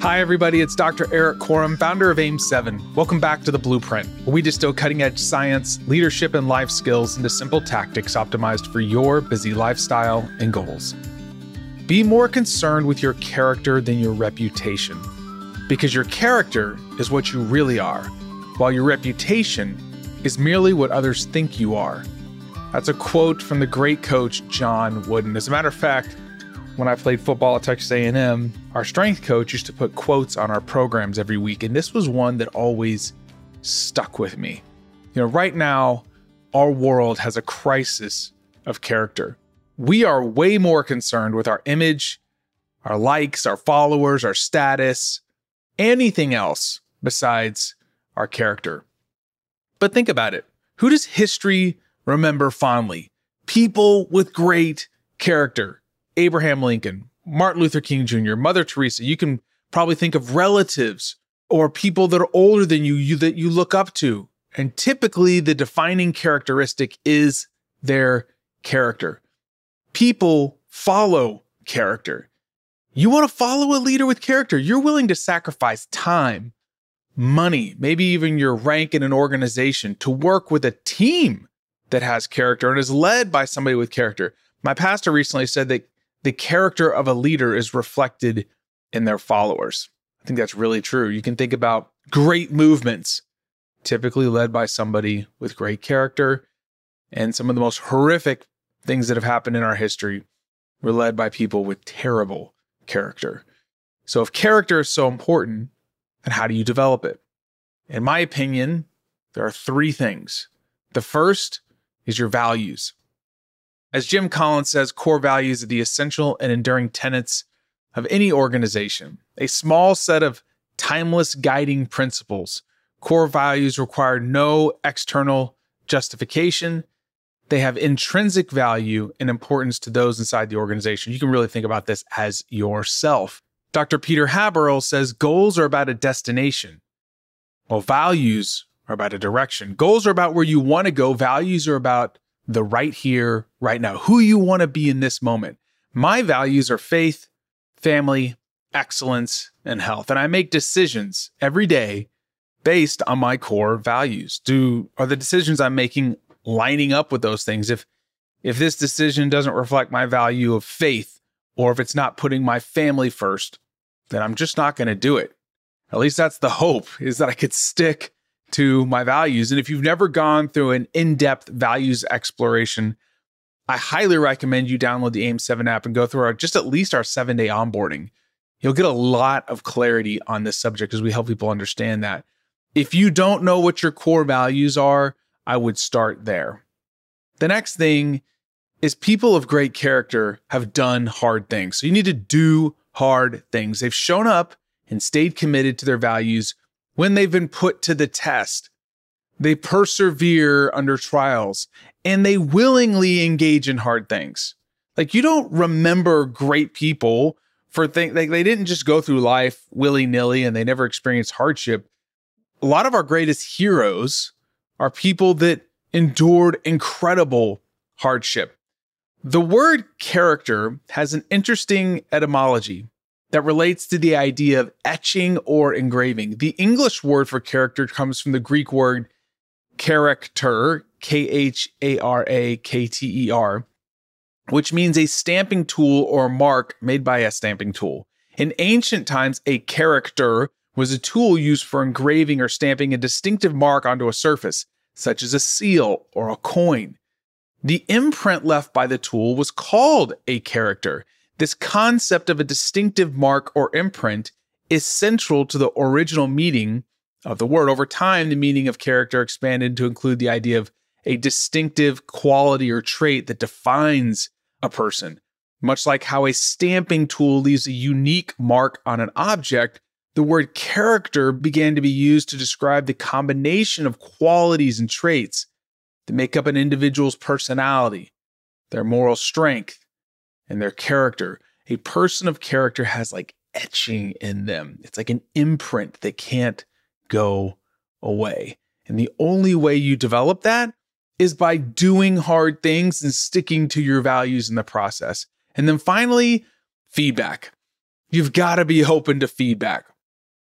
Hi, everybody. It's Dr. Eric Korem, founder of AIM7. Welcome back to The Blueprint, where we distill cutting-edge science, leadership, and life skills into simple tactics optimized for your busy lifestyle and goals. Be more concerned with your character than your reputation, because your character is what you really are, while your reputation is merely what others think you are. That's a quote from the great coach, John Wooden. As a matter of fact, when I played football at Texas A&M, our strength coach used to put quotes on our programs every week, and this was one that always stuck with me. Right now, our world has a crisis of character. We are way more concerned with our image, our likes, our followers, our status, anything else besides our character. But think about it. Who does history remember fondly? People with great character. Abraham Lincoln, Martin Luther King Jr., Mother Teresa. You can probably think of relatives or people that are older than you that you look up to. And typically the defining characteristic is their character. People follow character. You want to follow a leader with character. You're willing to sacrifice time, money, maybe even your rank in an organization to work with a team that has character and is led by somebody with character. My pastor recently said that the character of a leader is reflected in their followers. I think that's really true. You can think about great movements, typically led by somebody with great character, and some of the most horrific things that have happened in our history were led by people with terrible character. So if character is so important, then how do you develop it? In my opinion, there are three things. The first is your values. As Jim Collins says, core values are the essential and enduring tenets of any organization. A small set of timeless guiding principles. Core values require no external justification. They have intrinsic value and importance to those inside the organization. You can really think about this as yourself. Dr. Peter Haberl says goals are about a destination, while values are about a direction. Goals are about where you want to go. Values are about the right here, right now, who you want to be in this moment. My values are faith, family, excellence, and health. And I make decisions every day based on my core values. Are the decisions I'm making lining up with those things? If this decision doesn't reflect my value of faith, or if it's not putting my family first, then I'm just not going to do it. At least that's the hope, is that I could stick to my values. And if you've never gone through an in-depth values exploration, I highly recommend you download the AIM7 app and go through just at least our 7-day onboarding. You'll get a lot of clarity on this subject as we help people understand that. If you don't know what your core values are, I would start there. The next thing is people of great character have done hard things. So you need to do hard things. They've shown up and stayed committed to their values when they've been put to the test. They persevere under trials, and they willingly engage in hard things. Like, you don't remember great people for things, like, they didn't just go through life willy-nilly and they never experienced hardship. A lot of our greatest heroes are people that endured incredible hardship. The word character has an interesting etymology that relates to the idea of etching or engraving. The English word for character comes from the Greek word character, K-H-A-R-A-K-T-E-R, which means a stamping tool or mark made by a stamping tool. In ancient times, a character was a tool used for engraving or stamping a distinctive mark onto a surface, such as a seal or a coin. The imprint left by the tool was called a character. This concept of a distinctive mark or imprint is central to the original meaning of the word. Over time, the meaning of character expanded to include the idea of a distinctive quality or trait that defines a person. Much like how a stamping tool leaves a unique mark on an object, the word character began to be used to describe the combination of qualities and traits that make up an individual's personality, their moral strength, and their character. A person of character has like etching in them. It's like an imprint that can't go away. And the only way you develop that is by doing hard things and sticking to your values in the process. And then finally, feedback. You've got to be open to feedback.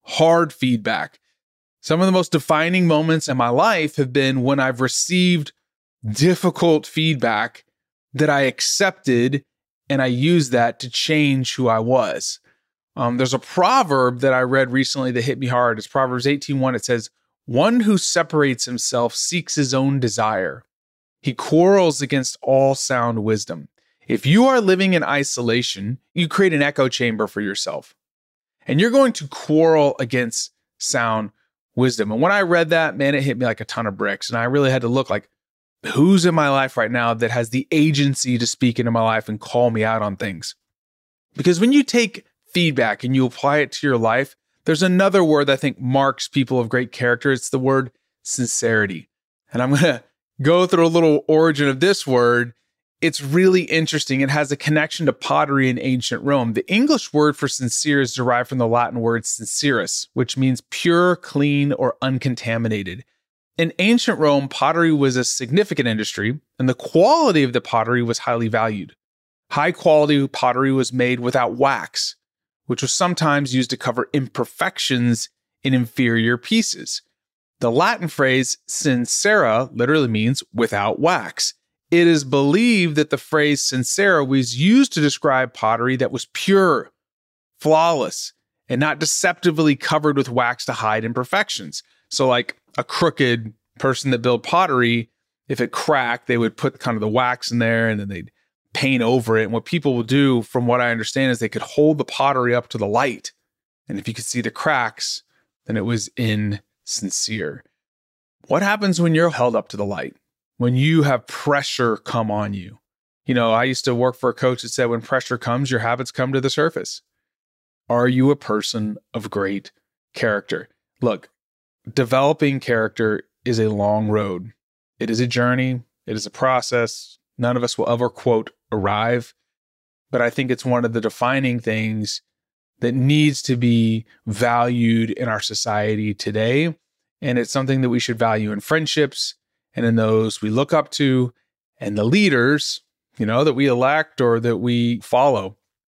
hard feedback. Some of the most defining moments in my life have been when I've received difficult feedback that I accepted and I used that to change who I was. There's a proverb that I read recently that hit me hard. It's Proverbs 18:1. It says, "One who separates himself seeks his own desire. He quarrels against all sound wisdom." If you are living in isolation, you create an echo chamber for yourself. And you're going to quarrel against sound wisdom. And when I read that, man, it hit me like a ton of bricks. And I really had to look like, who's in my life right now that has the agency to speak into my life and call me out on things? Because when you take feedback and you apply it to your life, there's another word that I think marks people of great character. It's the word sincerity. And I'm going to go through a little origin of this word. It's really interesting. It has a connection to pottery in ancient Rome. The English word for sincere is derived from the Latin word sincerus, which means pure, clean, or uncontaminated. In ancient Rome, pottery was a significant industry, and the quality of the pottery was highly valued. High quality pottery was made without wax, which was sometimes used to cover imperfections in inferior pieces. The Latin phrase sincera literally means without wax. It is believed that the phrase sincera was used to describe pottery that was pure, flawless, and not deceptively covered with wax to hide imperfections. So like a crooked person that built pottery, if it cracked, they would put kind of the wax in there and then they'd paint over it. And what people will do, from what I understand, is they could hold the pottery up to the light. And if you could see the cracks, then it was insincere. What happens when you're held up to the light? When you have pressure come on you? You know, I used to work for a coach that said, when pressure comes, your habits come to the surface. Are you a person of great character? Look, developing character is a long road. It is a journey. It is a process. None of us will ever, quote, arrive. But I think it's one of the defining things that needs to be valued in our society today. And it's something that we should value in friendships and in those we look up to and the leaders, you know, that we elect or that we follow.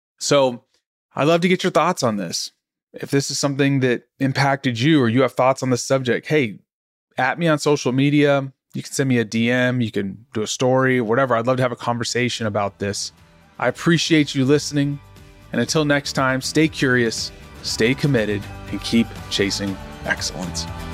So I'd love to get your thoughts on this. If this is something that impacted you or you have thoughts on this subject, hey, at me on social media. You can send me a DM. You can do a story, whatever. I'd love to have a conversation about this. I appreciate you listening. And until next time, stay curious, stay committed, and keep chasing excellence.